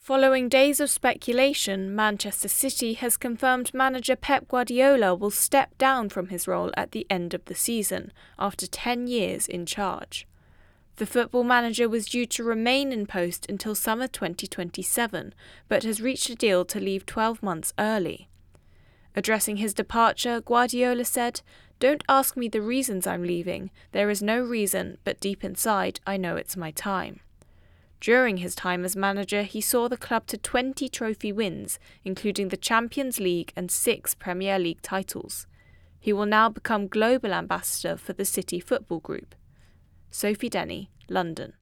Following days of speculation, Manchester City has confirmed manager Pep Guardiola will step down from his role at the end of the season, after 10 years in charge. The football manager was due to remain in post until summer 2027, but has reached a deal to leave 12 months early. Addressing his departure, Guardiola said, "Don't ask me the reasons I'm leaving. There is no reason, but deep inside, I know it's my time." During his time as manager, he saw the club to 20 trophy wins, including the Champions League and 6 Premier League titles. He will now become global ambassador for the City Football Group. Sophie Denny, London.